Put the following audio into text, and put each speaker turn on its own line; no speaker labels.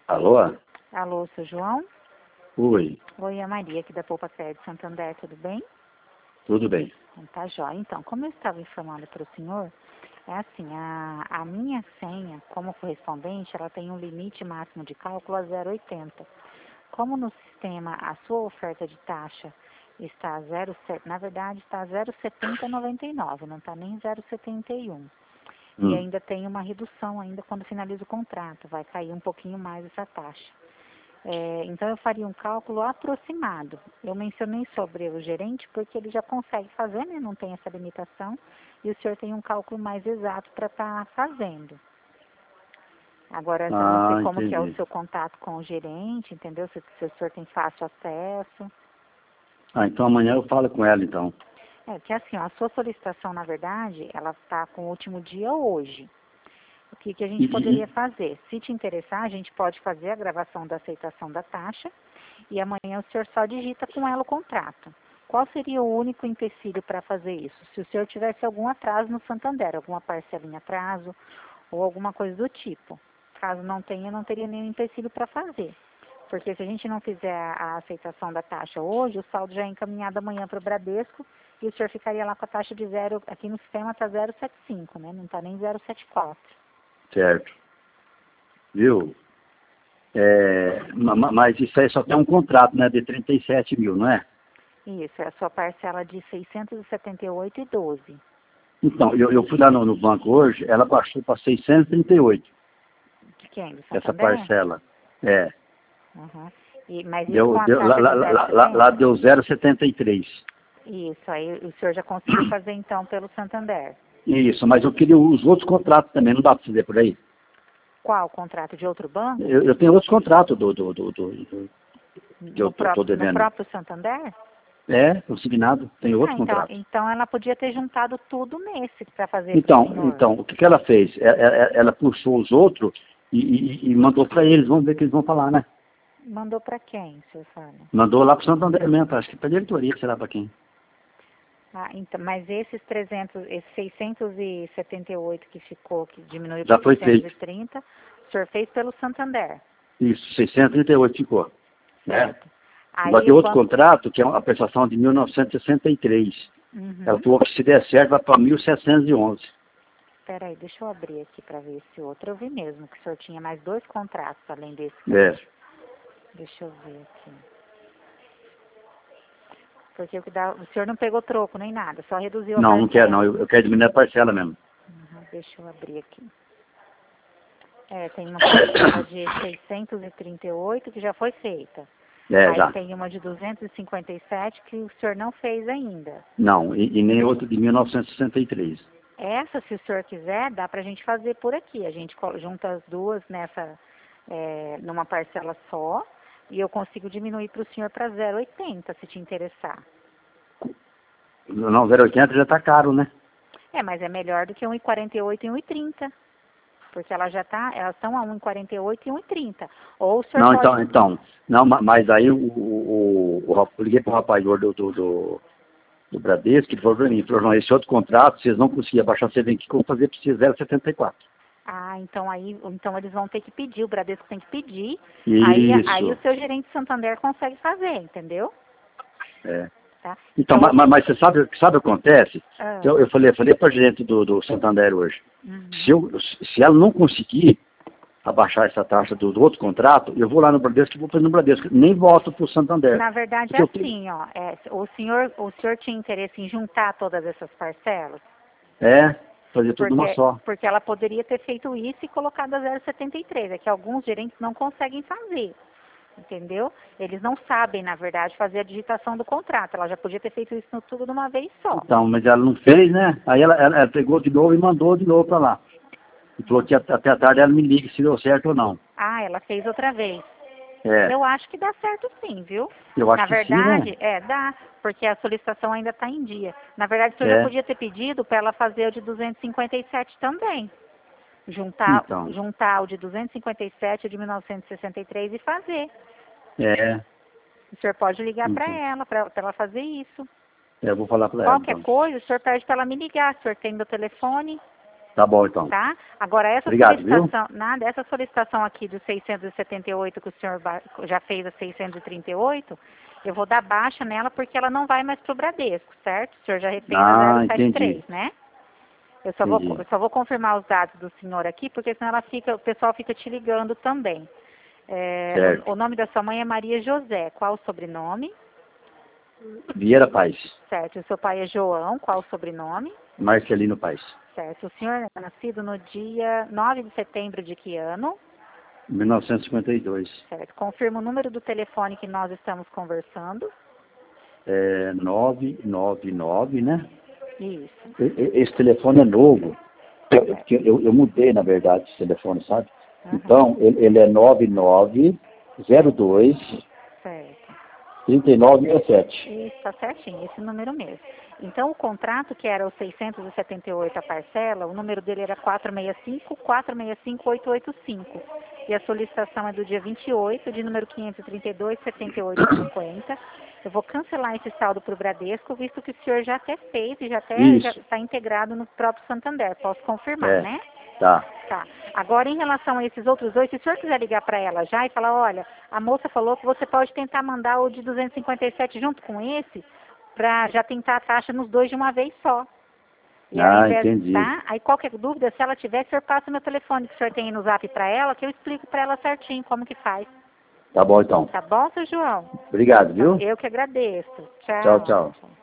Alô?
Alô, seu João?
Oi,
Oi, é a Maria aqui da Poupa Crédito Santander, tudo bem?
tudo bem.
Tá jóia. Então, como eu estava informando para o senhor, é assim, a minha senha, como correspondente, ela tem um limite máximo de cálculo a 0,80. Como no sistema a sua oferta de taxa está a 0,7, na verdade está a 0,7099, não está nem 0,71. E
Hum.
ainda tem uma redução ainda quando finaliza o contrato, vai cair um pouquinho mais essa taxa. Então eu faria um cálculo aproximado. Eu mencionei sobre o gerente porque ele já consegue fazer, né? Não tem essa limitação. E o senhor tem um cálculo mais exato para estar fazendo. Agora, eu não sei como que é o
Entendi.
seu contato com o gerente, entendeu? Se o senhor tem fácil acesso.
Então amanhã eu falo com ela, então.
Que assim, ó, a sua solicitação, na verdade, ela está com o último dia hoje. O que a
E,
gente
e-
poderia fazer? Se te interessar, a gente pode fazer a gravação da aceitação da taxa e amanhã o senhor só digita com ela o contrato. Qual seria o único empecilho para fazer isso? Se o senhor tivesse algum atraso no Santander, alguma parcela em atraso ou alguma coisa do tipo. Caso não tenha, não teria nenhum empecilho para fazer. Porque se a gente não fizer a aceitação da taxa hoje, o saldo já é encaminhado amanhã para o Bradesco e o senhor ficaria lá com a taxa de zero, aqui no sistema está 0,75, né? Não está nem 0,74.
certo. Viu? Mas isso aí só tem um contrato, né? De 37 mil, não é?
Isso, é a sua parcela de 678,12.
Então, eu fui lá no banco hoje, ela baixou para 638,
De quem? Do
essa
Santander?
parcela. É.
Uhum. Mas isso com
Deu,
a
deu, lá,
taxa de
lá, lá, lá lá
0,70?
deu 0,73.
Isso, aí o senhor já conseguiu fazer então pelo Santander.
Isso, mas eu queria os outros contratos também, não dá para fazer por aí?
Qual? Contrato de outro banco?
Eu tenho outros contratos que eu
No
tô
próprio, no
devendo.
próprio Santander?
Consignado, tem outro contrato.
Então ela podia ter juntado tudo nesse para fazer para o senhor.
Então, o que ela fez? Ela puxou os outros e mandou para eles, vamos ver o que eles vão falar, né?
Mandou para quem, senhor fala?
Mandou lá para o Santander mesmo, acho que para a diretoria, sei lá para quem.
Então, mas esses 678 que ficou, que diminuiu
Já
para
foi feito.
630, o senhor fez pelo Santander,
Isso, 638 ficou. Né?
certo?
Agora
Aí
tem
o
outro
banco...
contrato, que é a prestação de 1963. Ela
Uhum.
falou que se der certo vai para 1711.
Peraí, deixa eu abrir aqui para ver esse outro. Eu vi mesmo que o senhor tinha mais 2 contratos além desse que a
É.
gente... Deixa eu ver aqui. Porque o senhor não pegou troco nem nada, só reduziu a
Não, não quero não,
parcela.
eu quero diminuir a parcela mesmo.
Deixa eu abrir aqui. Tem uma parcela de 638 que já foi feita. Aí
Já.
tem uma de 257 que o senhor não fez ainda.
Não, e nem outro de 1963.
Essa, se o senhor quiser, dá pra gente fazer por aqui. A gente junta as duas numa parcela só e eu consigo diminuir para o senhor para 0,80, se te interessar.
Não, 080 já está caro, né?
Mas é melhor do que 1,48 e 1,30. Porque elas estão a 1,48 e 1,30. Ou o senhor
Não,
pode...
não, mas aí eu liguei para o rapaz do Bradesco, que falou para mim, falou, não, esse outro contrato, vocês não conseguiam baixar, você vem aqui que eu vou fazer para vocês 0,74.
Então eles vão ter que pedir, o Bradesco tem que pedir, aí
Isso,
o seu gerente de Santander consegue fazer, entendeu?
é.
Tá?
Então,
Então,
mas você sabe o que acontece?
ah,
Eu falei para a gerente do Santander hoje,
uhum.
se ela não conseguir abaixar essa taxa do outro contrato, eu vou lá no Bradesco e vou fazer no Bradesco. Nem volto para o Santander.
Na verdade é
Porque eu tenho,
assim, ó, o senhor tinha interesse em juntar todas essas parcelas?
fazer tudo numa só.
Porque ela poderia ter feito isso e colocado a 0,73, é que alguns gerentes não conseguem fazer. Entendeu? Eles não sabem, na verdade, fazer a digitação do contrato. Ela já podia ter feito isso tudo de uma vez só.
Então, mas ela não fez, né? Aí ela pegou de novo e mandou de novo para lá. E falou que até a tarde ela me liga se deu certo ou não.
Ela fez outra vez.
É,
Eu acho que dá certo sim, viu?
eu acho
Na
que sim, né?
verdade, dá, porque a solicitação ainda está em dia. Na verdade, o senhor já
É,
podia ter pedido para ela fazer o de 257 também.
então,
Juntar o de 257 e o de 1963 e fazer.
é,
O senhor pode ligar
então,
para ela fazer isso.
eu vou falar para ela,
Qualquer
então.
coisa, o senhor pede para ela me ligar. O senhor tem meu telefone?
Tá bom, então.
Tá? Agora, essa
Obrigado,
solicitação, nada, essa solicitação aqui dos 678 que o senhor já fez a 638, eu vou dar baixa nela porque ela não vai mais para o Bradesco, certo? O senhor já refez a 073,
entendi.
né? Eu
Entendi.
só vou confirmar os dados do senhor aqui, porque senão o pessoal fica te ligando também.
Certo.
O nome da sua mãe é Maria José. Qual o sobrenome?
Vieira Paz.
Certo. O seu pai é João. Qual o sobrenome?
Marcelino Paz.
Certo. O senhor é nascido no dia 9 de setembro de que ano?
1952.
Certo. Confirma o número do telefone que nós estamos conversando.
999, né?
Isso.
Esse telefone é novo. Eu mudei, na verdade, esse telefone, sabe?
Uhum.
Então, ele é 9902
Certo.
3967.
Isso, está certinho, esse número mesmo. Então, o contrato, que era o 678 a parcela, o número dele era 465-465-885. E a solicitação é do dia 28, de número 532, 7850. Eu vou cancelar esse saldo para o Bradesco, visto que o senhor já até fez e já está integrado no próprio Santander. Posso confirmar, né?
Tá.
Tá. Agora, em relação a esses outros dois, se o senhor quiser ligar para ela já e falar, olha, a moça falou que você pode tentar mandar o de 257 junto com esse, para já tentar a taxa nos dois de uma vez só. E ao invés,
Entendi.
tá? Aí qualquer dúvida, se ela tiver, o senhor passa o meu telefone que o senhor tem aí no zap para ela, que eu explico para ela certinho como que faz.
Tá bom, então.
Tá bom, seu João?
Obrigado, viu?
Eu que agradeço.
Tchau, tchau.